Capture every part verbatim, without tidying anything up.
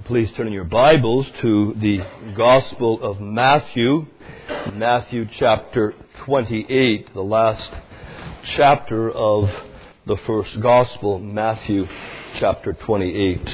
Please turn in your Bibles to the Gospel of Matthew, Matthew chapter twenty-eight, the last chapter of the first Gospel, Matthew chapter twenty-eight.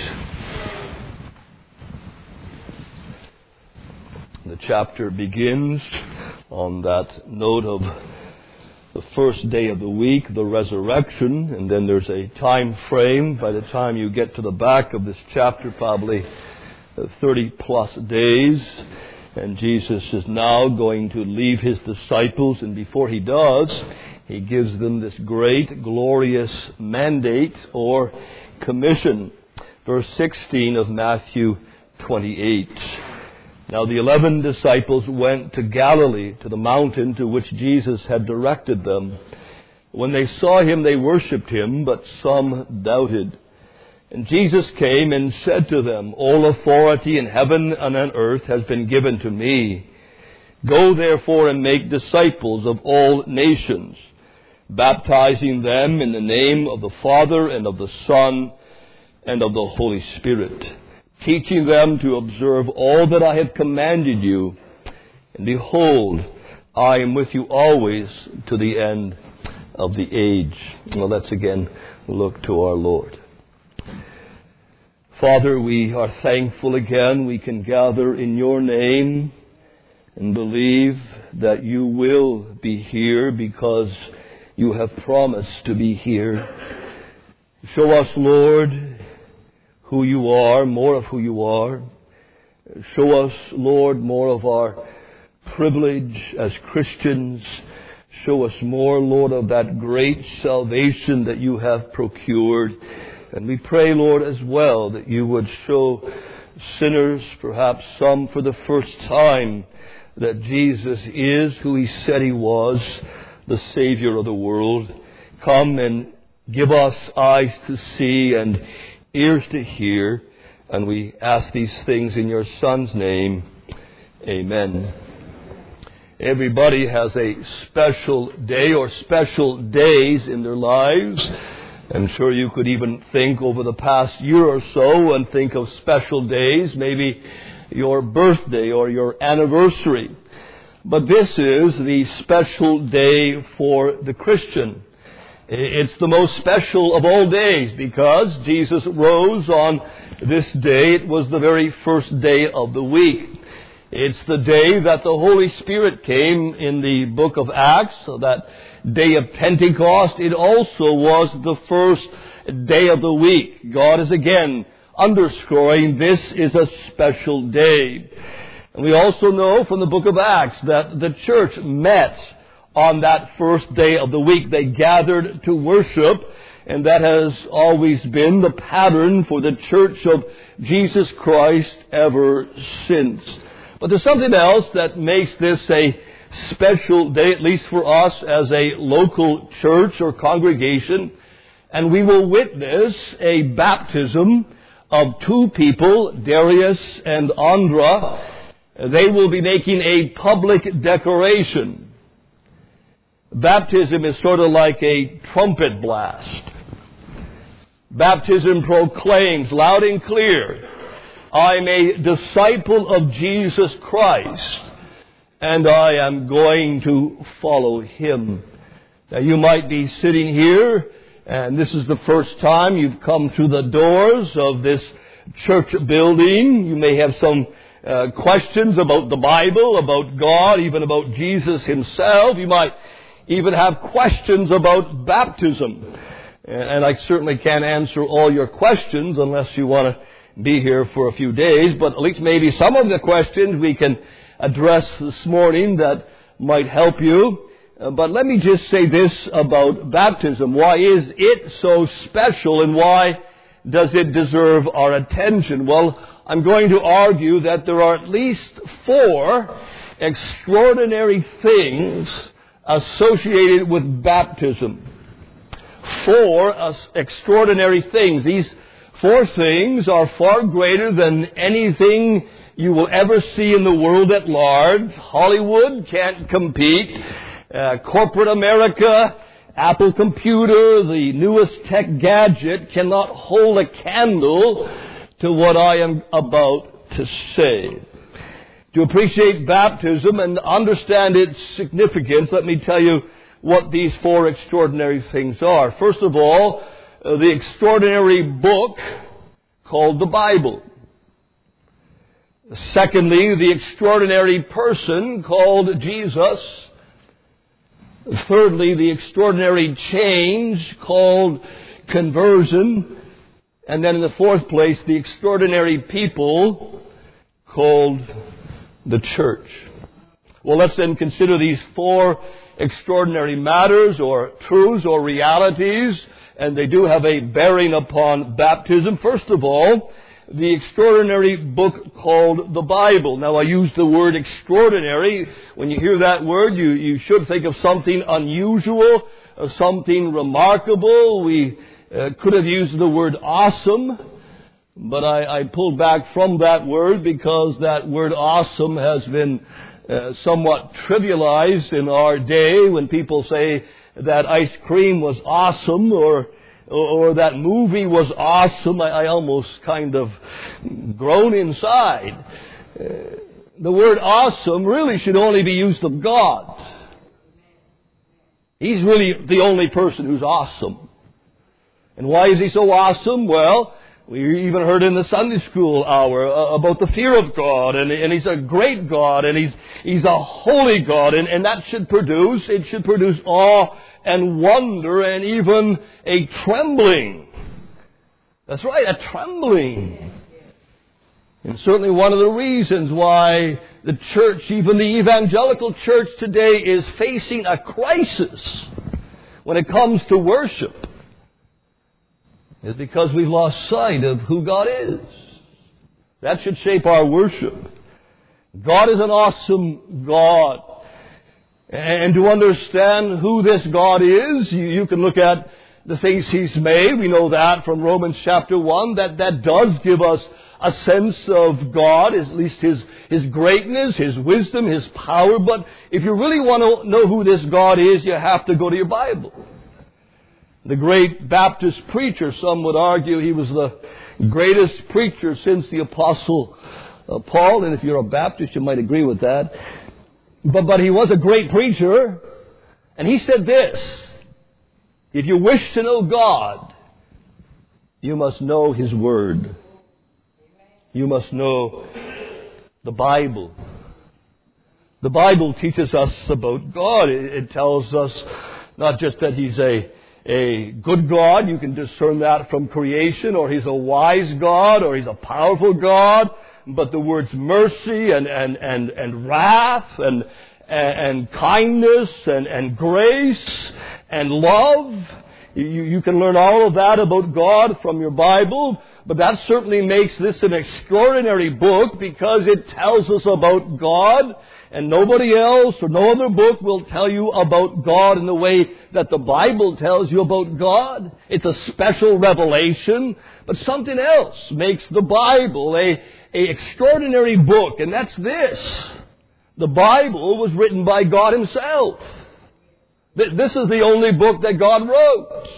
The chapter begins on that note of the first day of the week, the resurrection, and then there's a time frame. By the time you get to the back of this chapter, probably thirty plus days, and Jesus is now going to leave his disciples, and before he does, he gives them this great, glorious mandate or commission. Verse sixteen of Matthew twenty-eight. Now the eleven disciples went to Galilee, to the mountain to which Jesus had directed them. When they saw him, they worshipped him, but some doubted. And Jesus came and said to them, "All authority in heaven and on earth has been given to me. Go therefore and make disciples of all nations, baptizing them in the name of the Father and of the Son and of the Holy Spirit, teaching them to observe all that I have commanded you. And behold, I am with you always to the end of the age." Well, let's again look to our Lord. Father, we are thankful again we can gather in your name and believe that you will be here because you have promised to be here. Show us, Lord, who you are, more of who you are. Show us, Lord, more of our privilege as Christians. Show us more, Lord, of that great salvation that you have procured. And we pray, Lord, as well, that you would show sinners, perhaps some for the first time, that Jesus is who he said he was, the Savior of the world. Come and give us eyes to see and ears to hear. And we ask these things in your Son's name. Amen. Everybody has a special day or special days in their lives. I'm sure you could even think over the past year or so and think of special days, maybe your birthday or your anniversary. But this is the special day for the Christian. It's the most special of all days because Jesus rose on this day. It was the very first day of the week. It's the day that the Holy Spirit came in the book of Acts, so that day of Pentecost. It also was the first day of the week. God is again underscoring this is a special day. And we also know from the book of Acts that the church met on that first day of the week. They gathered to worship, and that has always been the pattern for the church of Jesus Christ ever since. But there's something else that makes this a special day, at least for us as a local church or congregation. And we will witness a baptism of two people, Darius and Andra. They will be making a public declaration. Baptism is sort of like a trumpet blast. Baptism proclaims loud and clear, "I'm a disciple of Jesus Christ, and I am going to follow him." Now, you might be sitting here, and this is the first time you've come through the doors of this church building. You may have some uh, questions about the Bible, about God, even about Jesus himself. You might even have questions about baptism. And I certainly can't answer all your questions unless you want to be here for a few days, but at least maybe some of the questions we can address this morning that might help you. Uh, but let me just say this about baptism. Why is it so special, and why does it deserve our attention? Well, I'm going to argue that there are at least four extraordinary things associated with baptism. Four uh, extraordinary things. These Four things are far greater than anything you will ever see in the world at large. Hollywood can't compete. Uh, corporate America, Apple computer, the newest tech gadget cannot hold a candle to what I am about to say. To appreciate baptism and understand its significance, let me tell you what these four extraordinary things are. First of all, uh, the extraordinary book called the Bible. Secondly, the extraordinary person called Jesus. Thirdly, the extraordinary change called conversion. And then in the fourth place, the extraordinary people called the church. Well, let's then consider these four extraordinary matters or truths or realities, and they do have a bearing upon baptism. First of all, the extraordinary book called the Bible. Now, I use the word extraordinary. When you hear that word, you, you should think of something unusual, uh, something remarkable. We uh, could have used the word awesome, but I, I pulled back from that word because that word awesome has been uh, somewhat trivialized in our day when people say that ice cream was awesome or or that movie was awesome. I, I almost kind of groan inside. Uh, the word awesome really should only be used of God. He's really the only person who's awesome. And why is he so awesome? Well, we even heard in the Sunday school hour uh, about the fear of God, and, and he's a great God, and he's he's a holy God, and, and that should produce, it should produce awe and wonder and even a trembling. That's right, a trembling. And certainly one of the reasons why the church, even the evangelical church today, is facing a crisis when it comes to worship is because we've lost sight of who God is. That should shape our worship. God is an awesome God. And to understand who this God is, you, you can look at the things He's made. We know that from Romans chapter one. That, that does give us a sense of God, at least His, His greatness, His wisdom, His power. But if you really want to know who this God is, you have to go to your Bible. The great Baptist preacher, some would argue he was the greatest preacher since the Apostle uh, Paul. And if you're a Baptist, you might agree with that. But, but he was a great preacher. And he said this: if you wish to know God, you must know His Word. You must know the Bible. The Bible teaches us about God. It, it tells us not just that He's a A good God, you can discern that from creation, or He's a wise God, or He's a powerful God, but the words mercy and, and, and, and wrath and, and kindness and, and grace and love, you, you can learn all of that about God from your Bible, but that certainly makes this an extraordinary book because it tells us about God. And nobody else or no other book will tell you about God in the way that the Bible tells you about God. It's a special revelation. But something else makes the Bible a, a extraordinary book. And that's this. The Bible was written by God Himself. This is the only book that God wrote.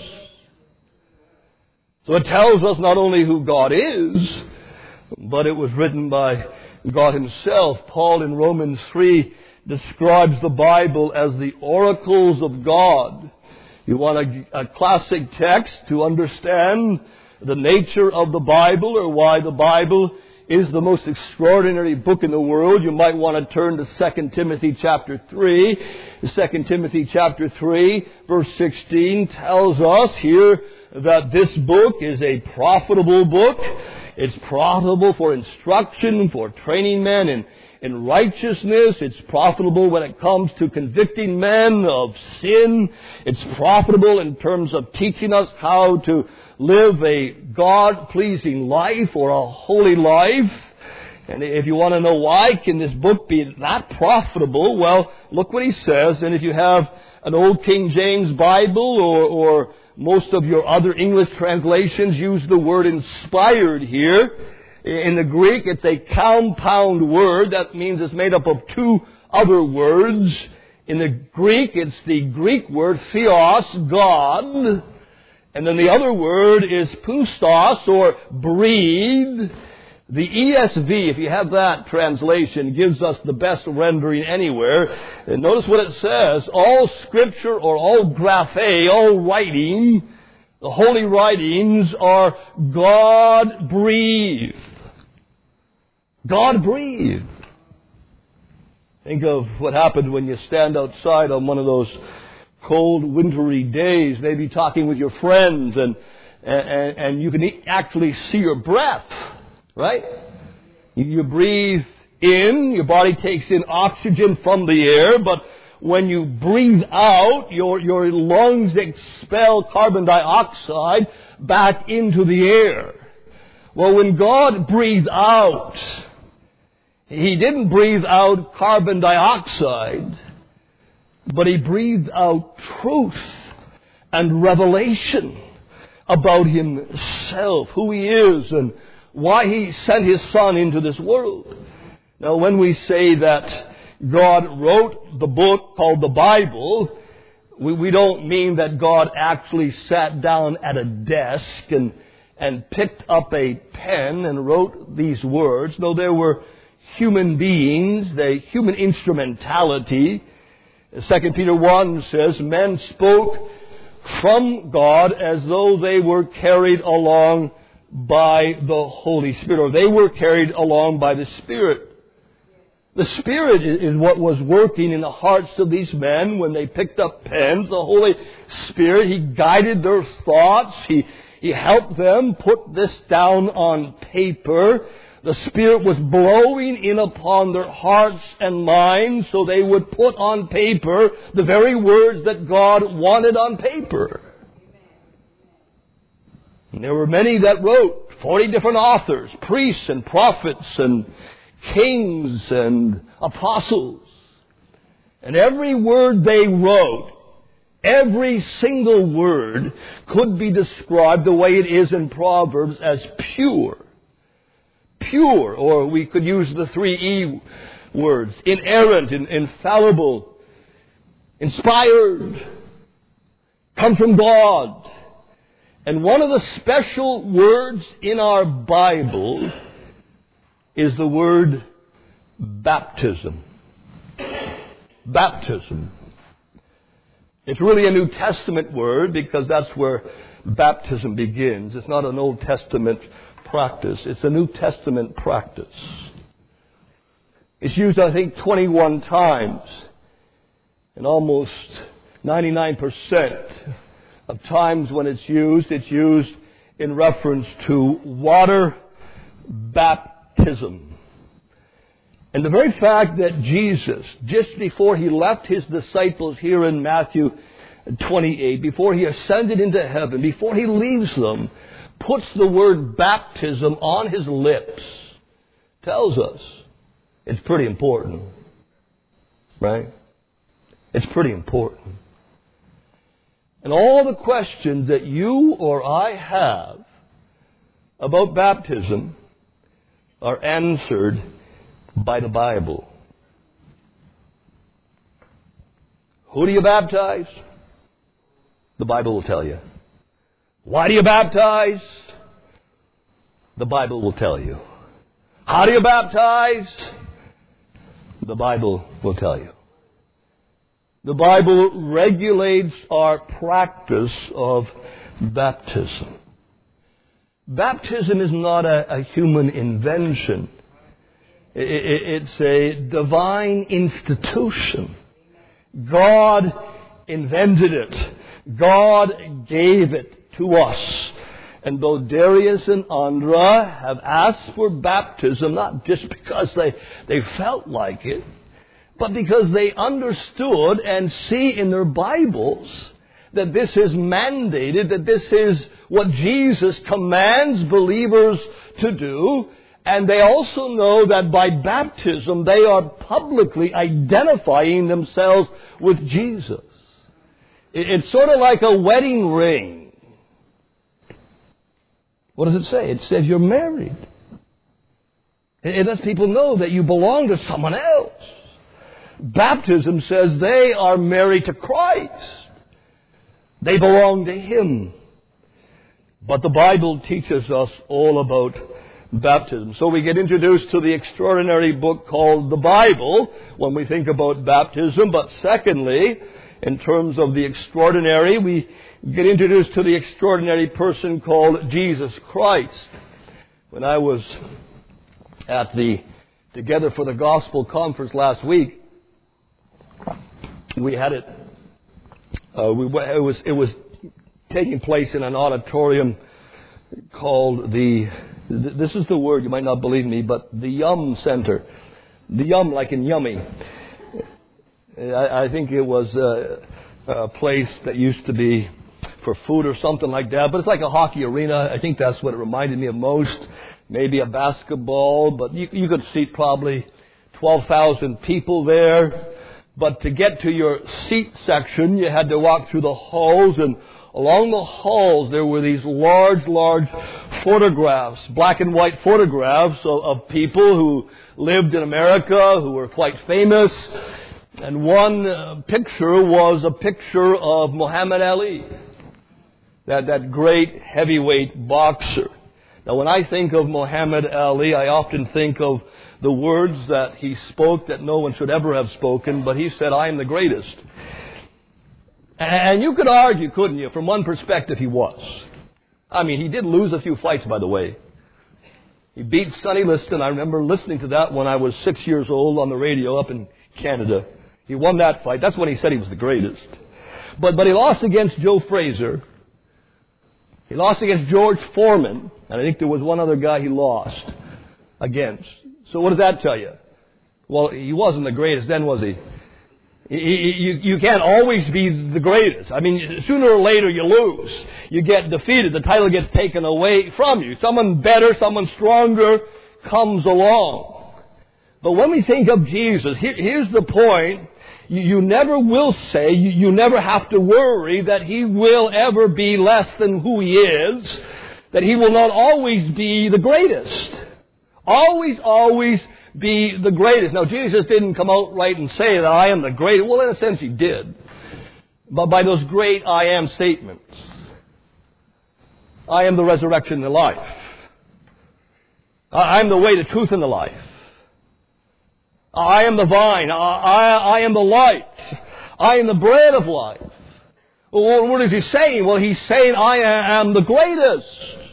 So it tells us not only who God is, but it was written by God Himself. Paul in Romans three describes the Bible as the oracles of God. You want a, a classic text to understand the nature of the Bible or why the Bible is the most extraordinary book in the world, you might want to turn to Second Timothy chapter three. Second Timothy chapter three, verse sixteen tells us here that this book is a profitable book. It's profitable for instruction, for training men in, in righteousness. It's profitable when it comes to convicting men of sin. It's profitable in terms of teaching us how to live a God-pleasing life or a holy life. And if you want to know why can this book be that profitable, well, look what he says. And if you have an old King James Bible or, or most of your other English translations use the word inspired here. In the Greek, it's a compound word. That means it's made up of two other words. In the Greek, it's the Greek word theos, God. And then the other word is pustos, or breathe. The E S V, if you have that translation, gives us the best rendering anywhere. And notice what it says. All Scripture, or all graphe, all writing, the holy writings are God-breathed. God-breathed. Think of what happened when you stand outside on one of those cold, wintry days, maybe talking with your friends, and, and, and you can actually see your breath, right? You breathe in, your body takes in oxygen from the air, but when you breathe out, your, your lungs expel carbon dioxide back into the air. Well, when God breathed out, He didn't breathe out carbon dioxide, but He breathed out truth and revelation about Himself, who He is, and why He sent His Son into this world. Now, when we say that God wrote the book called the Bible, we, we don't mean that God actually sat down at a desk and, and picked up a pen and wrote these words. No, there were human beings, the human instrumentality. Second Peter one says, men spoke from God as though they were carried along by the Holy Spirit, or they were carried along by the Spirit. The Spirit is what was working in the hearts of these men when they picked up pens. The Holy Spirit, He guided their thoughts. He, he helped them put this down on paper. The Spirit was blowing in upon their hearts and minds so they would put on paper the very words that God wanted on paper. And there were many that wrote, forty different authors, priests and prophets and kings and apostles. And every word they wrote, every single word could be described the way it is in Proverbs as pure. Pure, or we could use the three E words, inerrant, infallible, inspired, come from God. And one of the special words in our Bible is the word baptism. Baptism. It's really a New Testament word because that's where baptism begins. It's not an Old Testament practice. It's a New Testament practice. It's used, I think, twenty-one times. And almost ninety-nine percent of times when it's used, it's used in reference to water baptism. And the very fact that Jesus, just before He left His disciples here in Matthew twenty-eight, before He ascended into heaven, before He leaves them, puts the word baptism on His lips, tells us it's pretty important. Right? It's pretty important. And all the questions that you or I have about baptism are answered by the Bible. Who do you baptize? The Bible will tell you. Why do you baptize? The Bible will tell you. How do you baptize? The Bible will tell you. The Bible regulates our practice of baptism. Baptism is not a, a human invention. It, it, it's a divine institution. God invented it. God gave it to us. And though Darius and Andra have asked for baptism, not just because they, they felt like it, but because they understood and see in their Bibles that this is mandated, that this is what Jesus commands believers to do. And they also know that by baptism they are publicly identifying themselves with Jesus. It's sort of like a wedding ring. What does it say? It says you're married. It lets people know that you belong to someone else. Baptism says they are married to Christ. They belong to Him. But the Bible teaches us all about baptism. So we get introduced to the extraordinary book called the Bible when we think about baptism. But secondly, in terms of the extraordinary, we get introduced to the extraordinary person called Jesus Christ. When I was at the Together for the Gospel conference last week, we had it, uh, we, it was, it was taking place in an auditorium called the, this is the word, you might not believe me, but the Yum Center. The Yum like in yummy. I, I think it was a, a place that used to be for food or something like that, but it's like a hockey arena. I think that's what it reminded me of most. Maybe a basketball, but you, you could seat probably twelve thousand people there. But to get to your seat section, you had to walk through the halls, and along the halls there were these large, large photographs, black and white photographs of, of people who lived in America, who were quite famous. And one uh, picture was a picture of Muhammad Ali, that, that great heavyweight boxer. Now, when I think of Muhammad Ali, I often think of the words that he spoke that no one should ever have spoken, but he said, "I am the greatest." And you could argue, couldn't you? From one perspective, he was. I mean, he did lose a few fights, by the way. He beat Sonny Liston. I remember listening to that when I was six years old on the radio up in Canada. He won that fight. That's when he said he was the greatest. But, but he lost against Joe Frazier. He lost against George Foreman. And I think there was one other guy he lost against. So what does that tell you? Well, he wasn't the greatest then, was he? You, you can't always be the greatest. I mean, sooner or later you lose. You get defeated. The title gets taken away from you. Someone better, someone stronger comes along. But when we think of Jesus, here, here's the point. You, you never will say, you, you never have to worry that He will ever be less than who He is. That He will not always be the greatest. Always, always be the greatest. Now, Jesus didn't come out right and say that I am the greatest. Well, in a sense, He did. But by those great I am statements. I am the resurrection and the life. I am the way, the truth, and the life. I am the vine. I, I, I am the light. I am the bread of life. Well, what is He saying? Well, He's saying I am the greatest.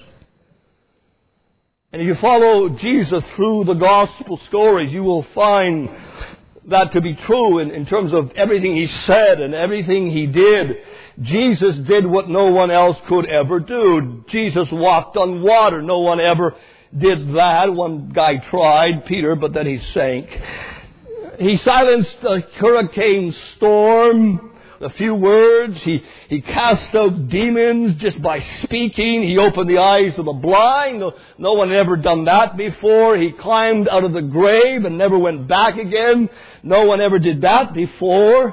And if you follow Jesus through the gospel stories, you will find that to be true in, in terms of everything He said and everything He did. Jesus did what no one else could ever do. Jesus walked on water. No one ever did that. One guy tried, Peter, but then he sank. He silenced a hurricane storm. A few words. He, he cast out demons just by speaking. He opened the eyes of the blind. No, no one had ever done that before. He climbed out of the grave and never went back again. No one ever did that before.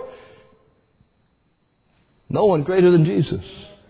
No one greater than Jesus.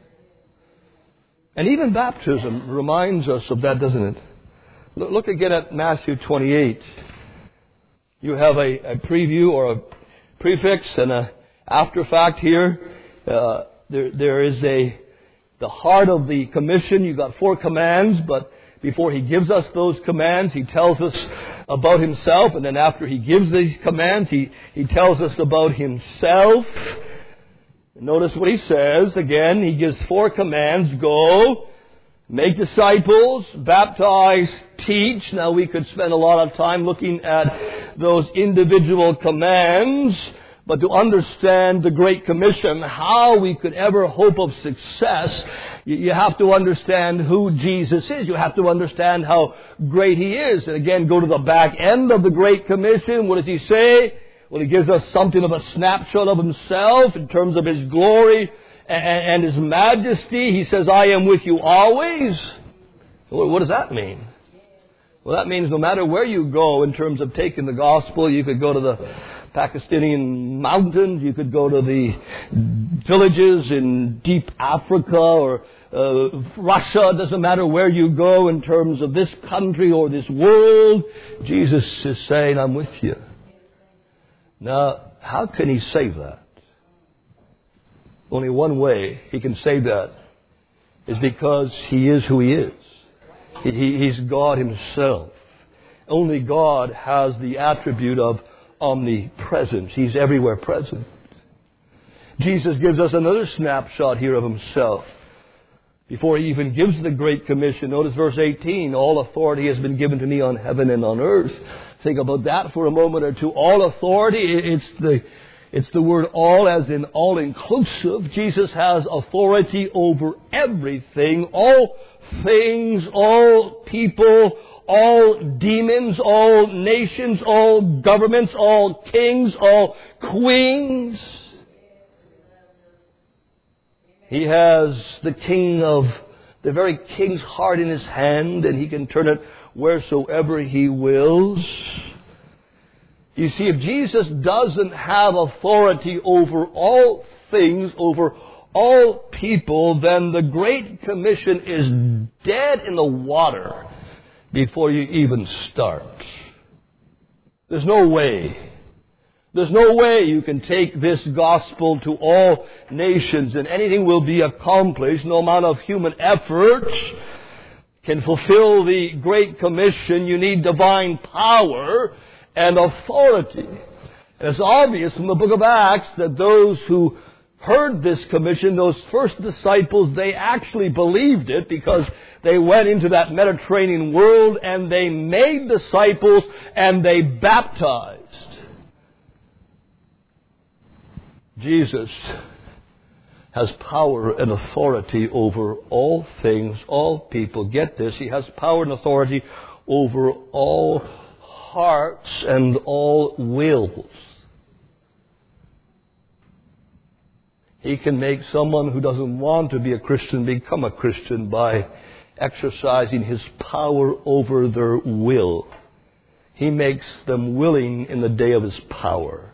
And even baptism reminds us of that, doesn't it? Look again at Matthew twenty-eight. You have a, a preview or a prefix and a after fact here. Uh, there, there is a, the heart of the commission. You've got four commands, but before He gives us those commands, He tells us about Himself. And then after He gives these commands, He, he tells us about Himself. Notice what He says. Again, He gives four commands. Go, make disciples, baptize, teach. Now we could spend a lot of time looking at those individual commands. But to understand the Great Commission, how we could ever hope of success, you have to understand who Jesus is. You have to understand how great He is. And again, go to the back end of the Great Commission. What does He say? Well, He gives us something of a snapshot of Himself in terms of His glory and His majesty. He says, I am with you always. What does that mean? Well, that means no matter where you go in terms of taking the gospel, you could go to the Pakistani mountains, you could go to the villages in deep Africa or uh, Russia. It doesn't matter where you go in terms of this country or this world. Jesus is saying, I'm with you. Now, how can He say that? Only one way He can say that is because He is who He is. He, he, he's God Himself. Only God has the attribute of omnipresence. He's everywhere present. Jesus gives us another snapshot here of Himself. Before He even gives the Great Commission, notice verse eighteen, all authority has been given to me on heaven and on earth. Think about that for a moment or two. All authority, it's the, it's the word all as in all-inclusive. Jesus has authority over everything, all things, all people, all demons, all nations, all governments, all kings, all queens. He has the king of, the very king's heart in His hand, and He can turn it wheresoever He wills. You see, if Jesus doesn't have authority over all things, over all people, then the Great Commission is dead in the water before you even start. There's no way. There's no way you can take this gospel to all nations and anything will be accomplished. No amount of human effort can fulfill the Great Commission. You need divine power and authority. And it's obvious from the book of Acts that those who heard this commission, those first disciples, they actually believed it because they went into that Mediterranean world and they made disciples and they baptized. Jesus has power and authority over all things, all people. Get this, He has power and authority over all hearts and all wills. He can make someone who doesn't want to be a Christian become a Christian by exercising His power over their will. He makes them willing in the day of His power.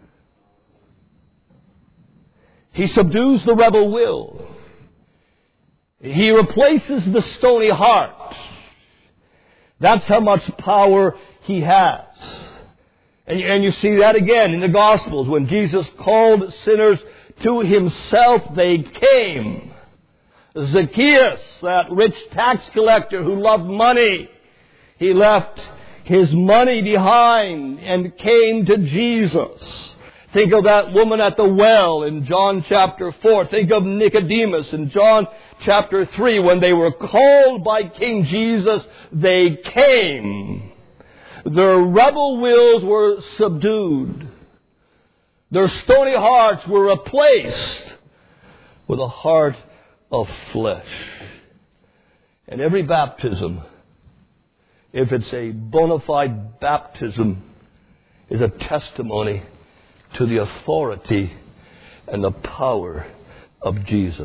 He subdues the rebel will. He replaces the stony heart. That's how much power He has. And you, and you see that again in the Gospels. When Jesus called sinners to Himself, they came. Zacchaeus, that rich tax collector who loved money, he left his money behind and came to Jesus. Think of that woman at the well in John chapter four. Think of Nicodemus in John chapter three. When they were called by King Jesus, they came. Their rebel wills were subdued. Their stony hearts were replaced with a heart of flesh. And every baptism, if it's a bona fide baptism, is a testimony to the authority and the power of Jesus.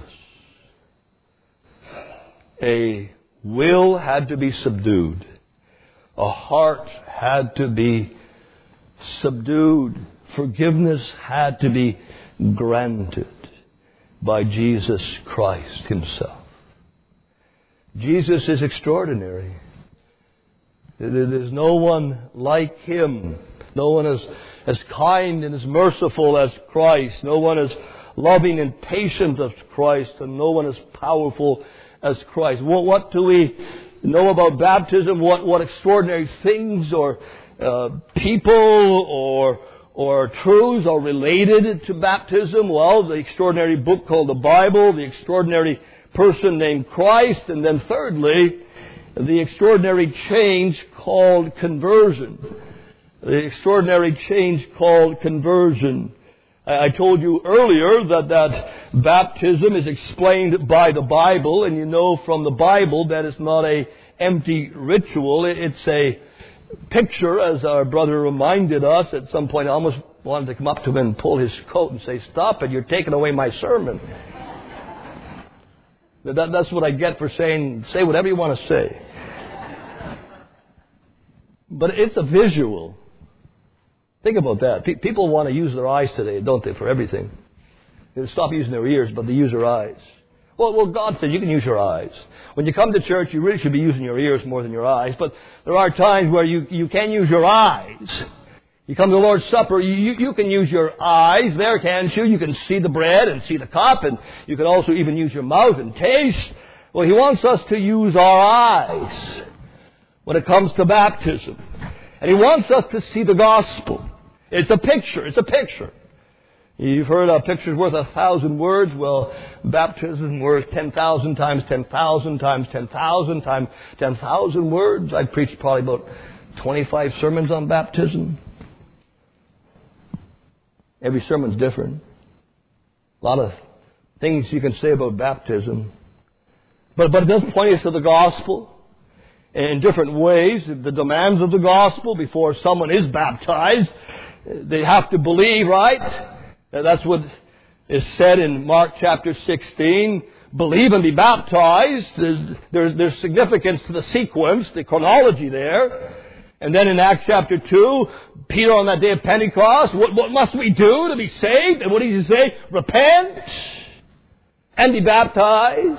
A will had to be subdued. A heart had to be subdued. Forgiveness had to be granted by Jesus Christ Himself. Jesus is extraordinary. There's no one like Him. No one is as kind and as merciful as Christ. No one as loving and patient as Christ. And no one as powerful as Christ. What, what do we know about baptism? What, what extraordinary things or uh, people or or truths are related to baptism? Well, the extraordinary book called the Bible, the extraordinary person named Christ, and then thirdly, the extraordinary change called conversion. The extraordinary change called conversion. I told you earlier that that baptism is explained by the Bible, and you know from the Bible that it's not a empty ritual. It's a picture, as our brother reminded us at some point. I almost wanted to come up to him and pull his coat and say, "Stop it, you're taking away my sermon." That, that's what I get for saying, say whatever you want to say. But it's a visual. Think about that. Pe- people want to use their eyes today, don't they, for everything. They stop using their ears, but they use their eyes. Well, well, God said you can use your eyes. When you come to church, you really should be using your ears more than your eyes. But there are times where you, you can use your eyes. You come to the Lord's Supper, you, you can use your eyes there, can't you? You can see the bread and see the cup, and you can also even use your mouth and taste. Well, He wants us to use our eyes when it comes to baptism. And He wants us to see the gospel. It's a picture. It's a picture. You've heard a picture's worth a thousand words. Well, baptism worth ten thousand times ten thousand times ten thousand times ten thousand words. I preached probably about twenty-five sermons on baptism. Every sermon's different. A lot of things you can say about baptism. But, but it does point us to the gospel in different ways. The demands of the gospel before someone is baptized. They have to believe, right? That's what is said in Mark chapter sixteen. Believe and be baptized. There's, there's significance to the sequence, the chronology there. And then in Acts chapter two, Peter on that day of Pentecost, what, what must we do to be saved? And what does he say? Repent and be baptized.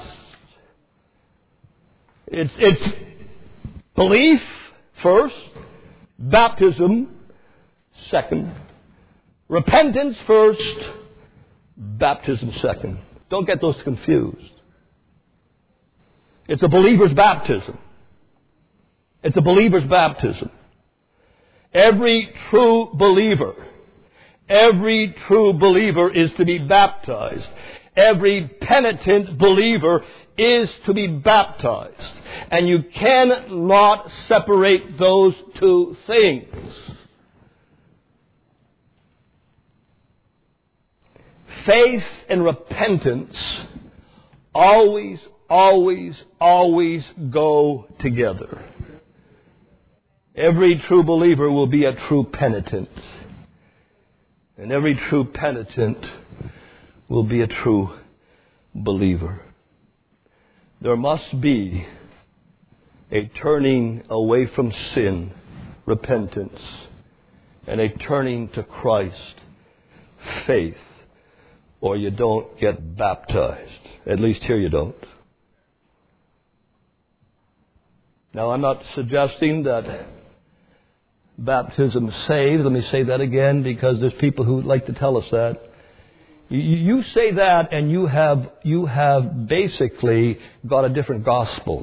It's, it's belief first, baptism second. Repentance first, baptism second. Don't get those confused. It's a believer's baptism. It's a believer's baptism. Every true believer, every true believer is to be baptized. Every penitent believer is to be baptized. And you cannot separate those two things. Faith and repentance always, always, always go together. Every true believer will be a true penitent. And every true penitent will be a true believer. There must be a turning away from sin, repentance, and a turning to Christ, faith. Or you don't get baptized. At least here you don't. Now, I'm not suggesting that baptism saves. Let me say that again, because there's people who like to tell us that. You, you say that and you have, you have basically got a different gospel.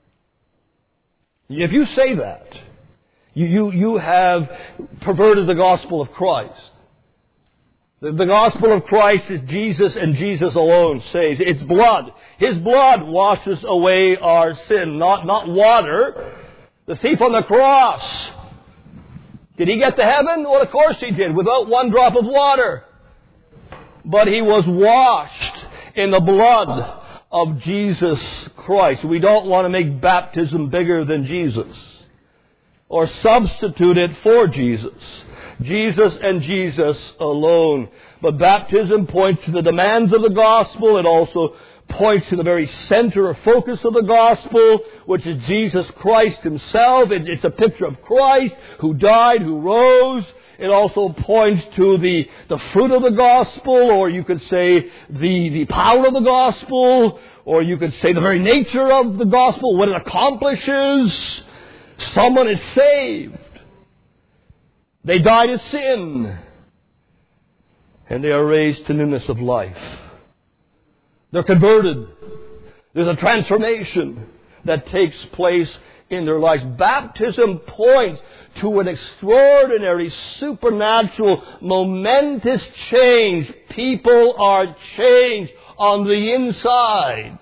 If you say that, you, you, you have perverted the gospel of Christ. The, the gospel of Christ is Jesus and Jesus alone saves. It's blood. His blood washes away our sin, not, not water. The thief on the cross, did he get to heaven? Well, of course he did, without one drop of water. But he was washed in the blood of Jesus Christ. We don't want to make baptism bigger than Jesus or substitute it for Jesus. Jesus and Jesus alone. But baptism points to the demands of the gospel. It also points to the very center or focus of the gospel, which is Jesus Christ Himself. It, it's a picture of Christ who died, who rose. It also points to the, the fruit of the gospel, or you could say the, the power of the gospel, or you could say the very nature of the gospel, what it accomplishes. Someone is saved. They die to sin, and they are raised to newness of life. They're converted. There's a transformation that takes place in their lives. Baptism points to an extraordinary, supernatural, momentous change. People are changed on the inside.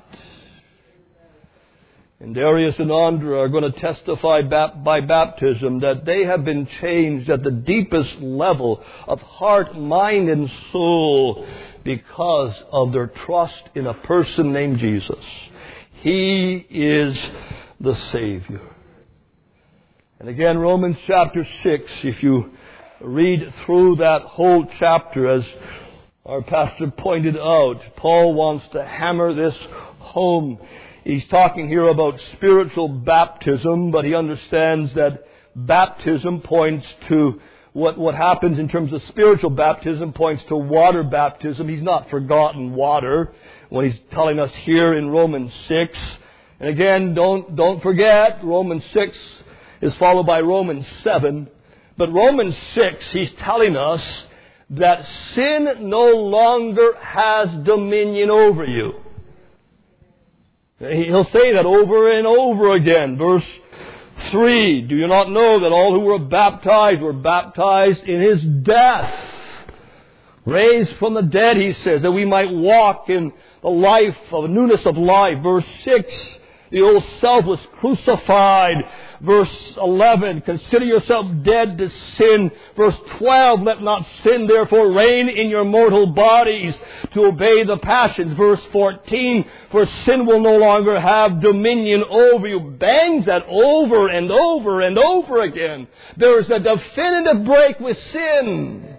And Darius and Andra are going to testify by baptism that they have been changed at the deepest level of heart, mind, and soul because of their trust in a person named Jesus. He is the Savior. And again, Romans chapter six, if you read through that whole chapter, as our pastor pointed out, Paul wants to hammer this home. He's talking here about spiritual baptism, but he understands that baptism points to what, what happens in terms of spiritual baptism points to water baptism. He's not forgotten water when he's telling us here in Romans six. And again, don't, don't forget, Romans six is followed by Romans seven. But Romans six, he's telling us that sin no longer has dominion over you. He'll say that over and over again. Verse three, do you not know that all who were baptized were baptized in His death? Raised from the dead, He says, that we might walk in the life of newness of life. Verse six, the old self was crucified. Verse eleven, consider yourself dead to sin. Verse twelve, let not sin therefore reign in your mortal bodies to obey the passions. Verse fourteen, for sin will no longer have dominion over you. Bangs that over and over and over again. There is a definitive break with sin.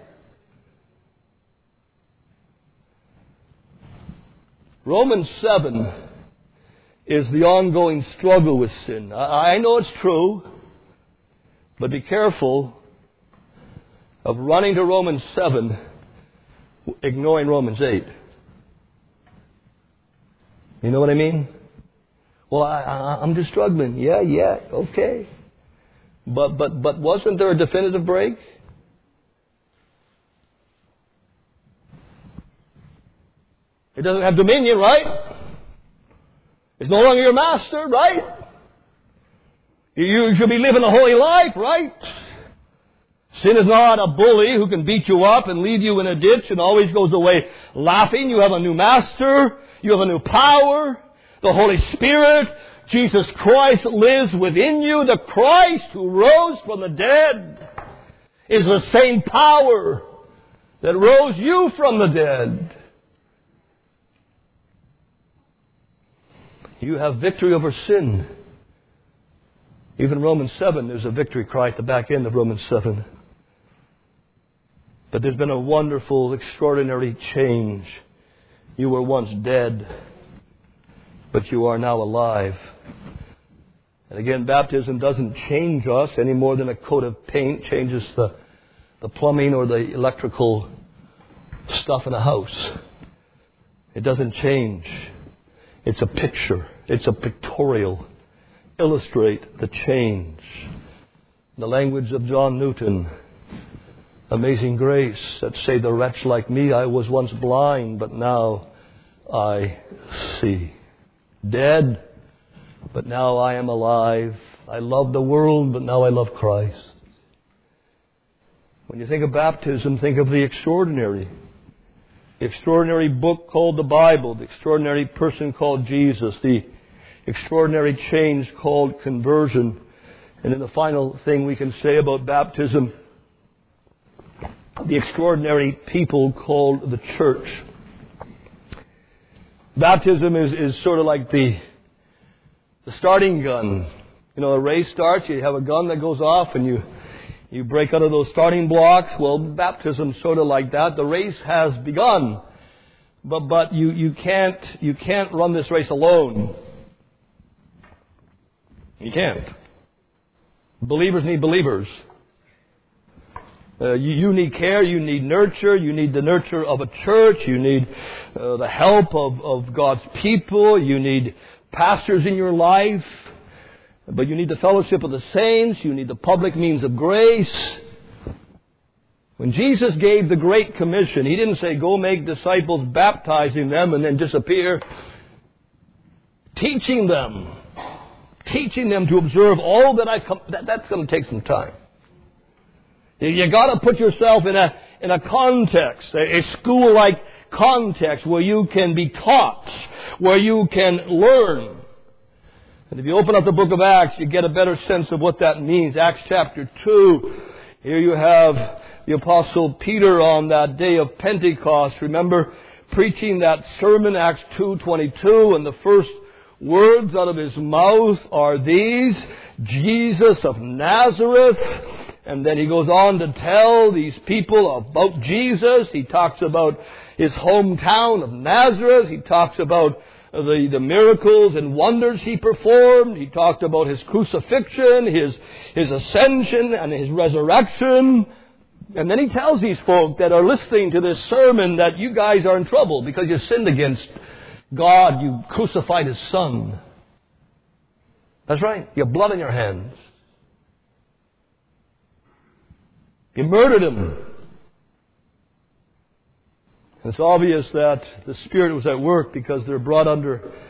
Romans seven is the ongoing struggle with sin. I know it's true, but be careful of running to Romans seven, ignoring Romans eight. You know what I mean? Well, I, I, I'm just struggling. Yeah, yeah, okay. But, but, but wasn't there a definitive break? It doesn't have dominion, right? It's no longer your master, right? You should be living a holy life, right? Sin is not a bully who can beat you up and leave you in a ditch and always goes away laughing. You have a new master. You have a new power. The Holy Spirit. Jesus Christ lives within you. The Christ who rose from the dead is the same power that rose you from the dead. You have victory over sin. Even Romans seven, there's a victory cry at the back end of Romans seven. But there's been a wonderful, extraordinary change. You were once dead, but you are now alive. And again, baptism doesn't change us any more than a coat of paint changes the, the plumbing or the electrical stuff in a house. It doesn't change. It's a picture. It's a pictorial. Illustrate the change. The language of John Newton. Amazing grace that saved a wretch like me. I was once blind, but now I see. Dead, but now I am alive. I love the world, but now I love Christ. When you think of baptism, think of the extraordinary. The extraordinary book called the Bible, the extraordinary person called Jesus, the extraordinary change called conversion. And then the final thing we can say about baptism, the extraordinary people called the church. Baptism is, is sort of like the, the starting gun. You know, a race starts, you have a gun that goes off and you You break out of those starting blocks. Well, baptism's sort of like that. The race has begun. But, but you, you can't, you can't run this race alone. You can't. Believers need believers. Uh, you, you need care, you need nurture, you need the nurture of a church, you need uh, the help of, of God's people, you need pastors in your life, but you need the fellowship of the saints, you need the public means of grace. When Jesus gave the Great Commission, He didn't say, go make disciples, baptizing them, and then disappear. Teaching them. Teaching them to observe all that I come... That, that's going to take some time. You got to put yourself in a in a context, a, a school-like context where you can be taught, where you can learn. And if you open up the book of Acts, you get a better sense of what that means. Acts chapter two. Here you have the Apostle Peter on that day of Pentecost. Remember, preaching that sermon, Acts two twenty-two, and the first words out of his mouth are these, Jesus of Nazareth. And then he goes on to tell these people about Jesus. He talks about his hometown of Nazareth. He talks about the, the miracles and wonders he performed. He talked about his crucifixion, his, his ascension, and his resurrection. And then he tells these folk that are listening to this sermon that you guys are in trouble because you sinned against God. You crucified His Son. That's right. You have blood on your hands. You murdered Him. And it's obvious that the Spirit was at work because they're brought under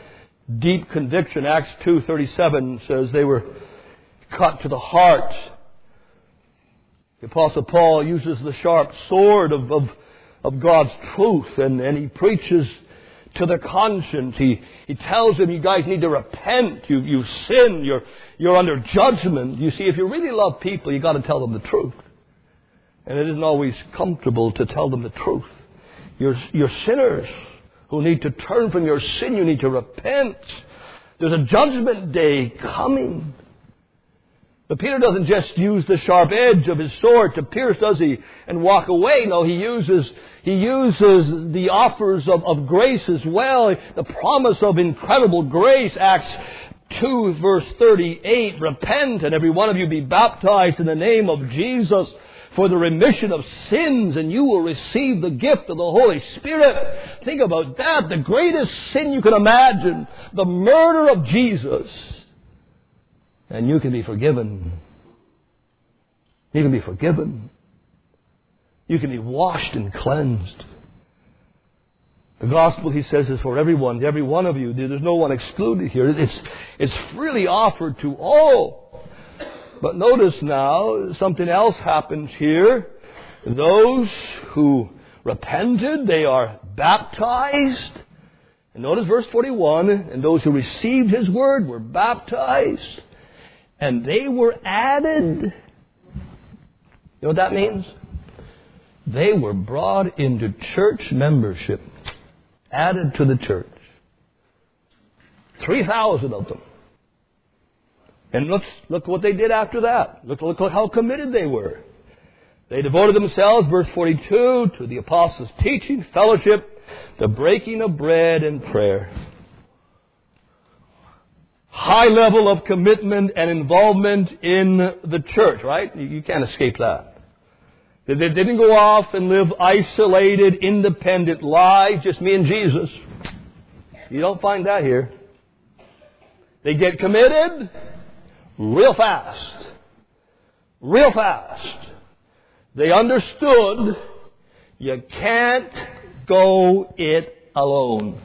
deep conviction. Acts two thirty-seven says they were cut to the heart. The Apostle Paul uses the sharp sword of, of, of God's truth, and, and he preaches to their conscience. He, he tells them, you guys need to repent. You, you sin. You're, you're under judgment. You see, if you really love people, you got to tell them the truth. And it isn't always comfortable to tell them the truth. You're, you're sinners who need to turn from your sin. You need to repent. There's a judgment day coming. But Peter doesn't just use the sharp edge of his sword to pierce, does he, and walk away. No, he uses he uses the offers of, of grace as well. The promise of incredible grace. Acts two verse thirty-eight. Repent and every one of you be baptized in the name of Jesus for the remission of sins, and you will receive the gift of the Holy Spirit. Think about that. The greatest sin you can imagine. The murder of Jesus. And you can be forgiven. You can be forgiven. You can be washed and cleansed. The gospel, he says, is for everyone, every one of you. There's no one excluded here. It's, it's freely offered to all. But notice now, something else happens here. Those who repented, they are baptized. And notice verse forty-one, and those who received his word were baptized. And they were added. You know what that means? They were brought into church membership. Added to the church. three thousand of them. And look, look what they did after that. Look, look how committed they were. They devoted themselves, verse forty-two, to the apostles' teaching, fellowship, the breaking of bread, and prayer. High level of commitment and involvement in the church, right? You can't escape that. They didn't go off and live isolated, independent lives, just me and Jesus. You don't find that here. They get committed real fast. Real fast. They understood you can't go it alone.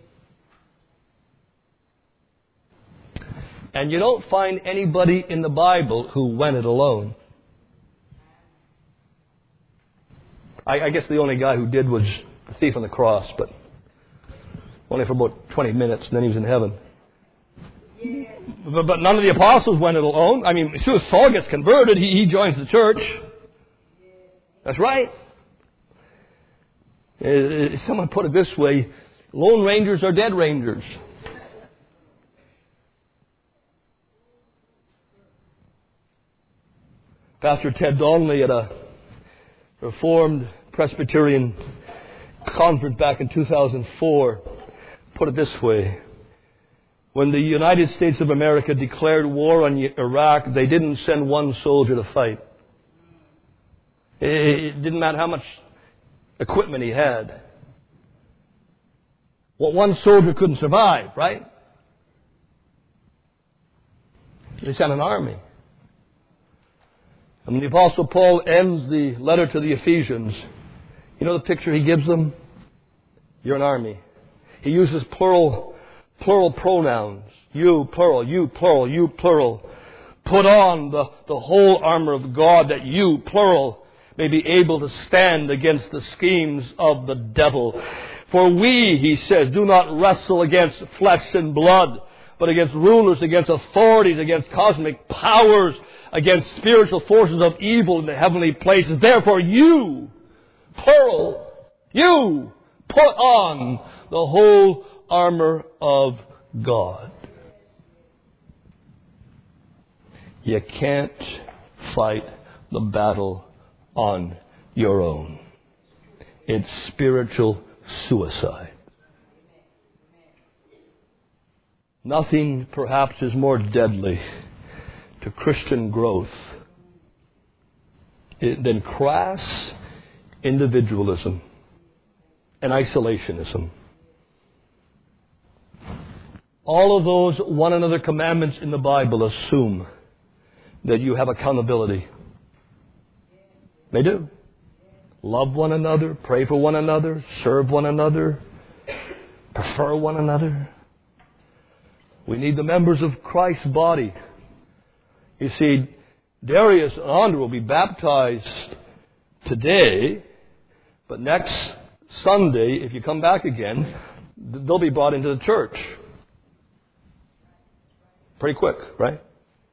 And you don't find anybody in the Bible who went it alone. I, I guess the only guy who did was the thief on the cross, but only for about twenty minutes, and then he was in heaven. Yeah. But, but none of the apostles went it alone. I mean, as soon as Saul gets converted, he, he joins the church. That's right. Uh, someone put it this way, lone rangers are dead rangers. Pastor Ted Donnelly at a Reformed Presbyterian conference back in two thousand four put it this way. When the United States of America declared war on Iraq, they didn't send one soldier to fight. It didn't matter how much equipment he had. Well, one soldier couldn't survive, right? They sent an army. And when the Apostle Paul ends the letter to the Ephesians, you know the picture he gives them? You're an army. He uses plural, plural pronouns. You, plural, you, plural, you, plural. Put on the, the whole armor of God that you, plural, may be able to stand against the schemes of the devil. For we, he says, do not wrestle against flesh and blood, but against rulers, against authorities, against cosmic powers, against spiritual forces of evil in the heavenly places. Therefore you, plural, you put on the whole armor of God. You can't fight the battle on your own. It's spiritual suicide. Nothing perhaps is more deadly to Christian growth than crass individualism and isolationism. All of those one another commandments in the Bible assume that you have accountability. They do. Love one another, pray for one another, serve one another, prefer one another. We need the members of Christ's body. You see, Darius and Andra will be baptized today, but next Sunday, if you come back again, they'll be brought into the church. Pretty quick, right?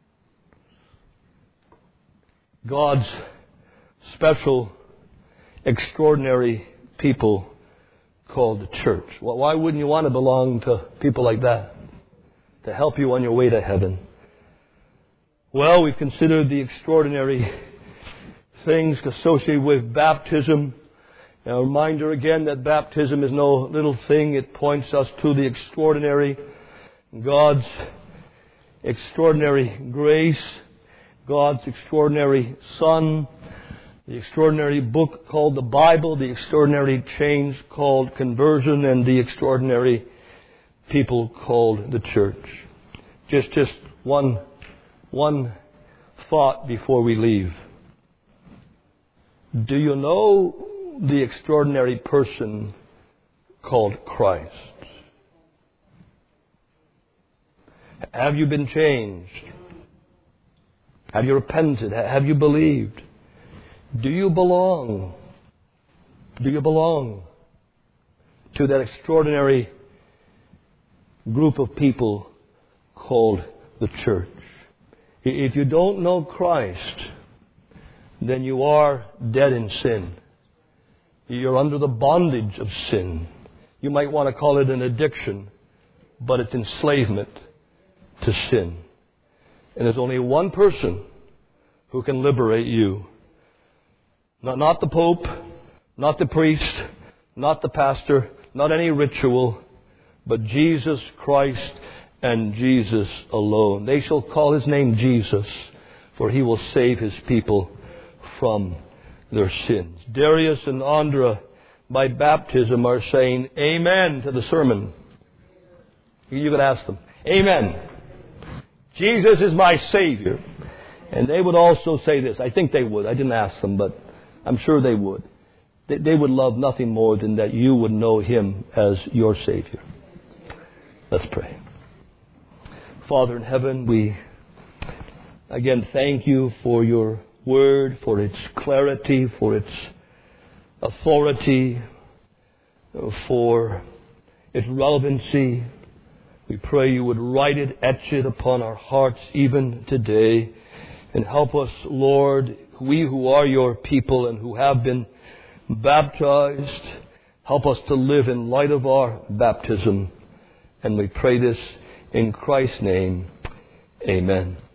God's special, extraordinary people called the church. Well, why wouldn't you want to belong to people like that to help you on your way to heaven? Well, we've considered the extraordinary things associated with baptism. A reminder again that baptism is no little thing. It points us to the extraordinary, God's extraordinary grace, God's extraordinary Son, the extraordinary book called the Bible, the extraordinary change called conversion, and the extraordinary people called the church. Just, just one, one thought before we leave. Do you know the extraordinary person called Christ? Have you been changed? Have you repented? Have you believed? Do you belong? Do you belong to that extraordinary group of people called the church? If you don't know Christ, then you are dead in sin. You're under the bondage of sin. You might want to call it an addiction, but it's enslavement to sin. And there's only one person who can liberate you. Not, not the Pope, not the priest, not the pastor, not any ritual, but Jesus Christ and Jesus alone. They shall call His name Jesus, for He will save His people from their sins. Darius and Andra, by baptism, are saying amen to the sermon. You could ask them, amen. Jesus is my Savior. And they would also say this. I think they would. I didn't ask them, but I'm sure they would. They, they would love nothing more than that you would know Him as your Savior. Let's pray. Father in heaven, we again thank You for Your Word, for its clarity, for its authority, for its relevancy. We pray You would write it, etch it upon our hearts even today. And help us, Lord, we who are Your people and who have been baptized, help us to live in light of our baptism. And we pray this in Christ's name. Amen.